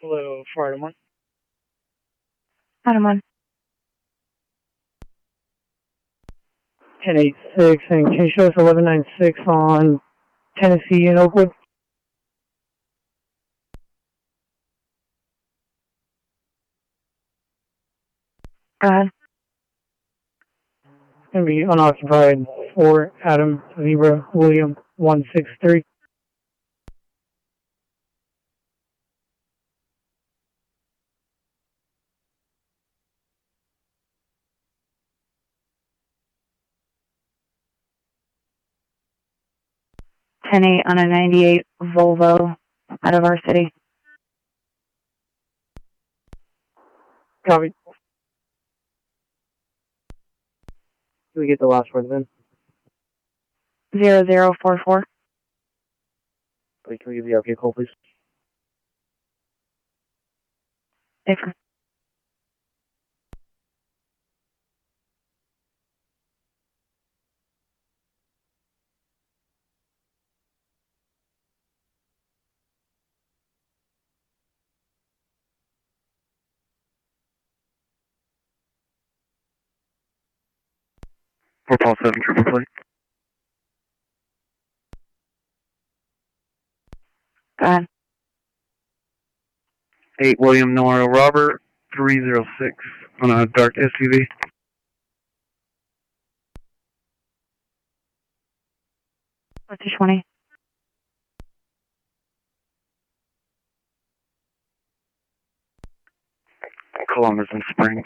Hello, Florida 1. Item 1. 1086, and can you show us 1196 on Tennessee and Oakwood? Go ahead. It's going to be unoccupied for Adam Zebra William 163. Ten eight on a 98 Volvo out of our city. Copy. Can we get the last word then? 0044. Wait, can we give the RPA call, please? Safer. For Paul 7, triple plate. Go ahead. 8 William Nora Robert 306 on a dark SUV. What's your 20? Columbus and Springs.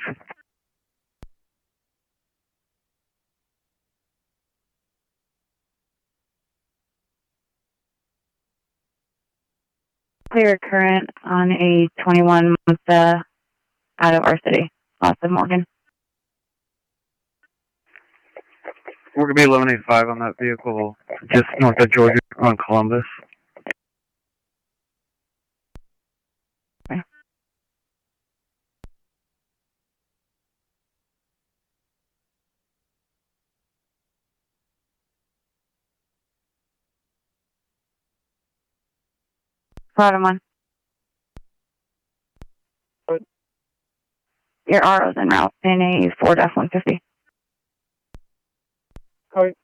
Clear current on a 21 Mazda out of our city. Lots of Morgan. We're going to be 1185 on that vehicle, just north of Georgia on Columbus. Okay. Florida 1. What? Your RO's en route in a Ford F-150. Copy.